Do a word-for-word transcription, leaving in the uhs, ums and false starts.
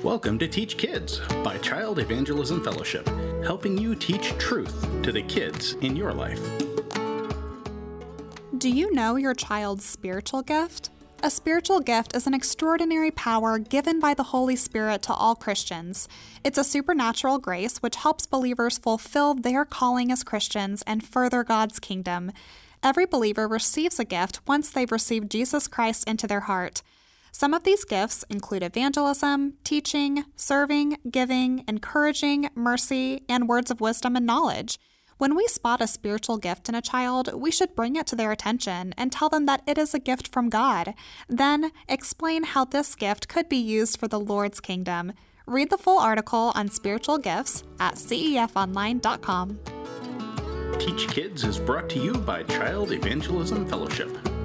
Welcome to Teach Kids by Child Evangelism Fellowship, helping you teach truth to the kids in your life. Do you know your child's spiritual gift? A spiritual gift is an extraordinary power given by the Holy Spirit to all Christians. It's a supernatural grace which helps believers fulfill their calling as Christians and further God's kingdom. Every believer receives a gift once they've received Jesus Christ into their heart. Some of these gifts include evangelism, teaching, serving, giving, encouraging, mercy, and words of wisdom and knowledge. When we spot a spiritual gift in a child, we should bring it to their attention and tell them that it is a gift from God. Then, explain how this gift could be used for the Lord's kingdom. Read the full article on spiritual gifts at C E F online dot com. Teach Kids is brought to you by Child Evangelism Fellowship.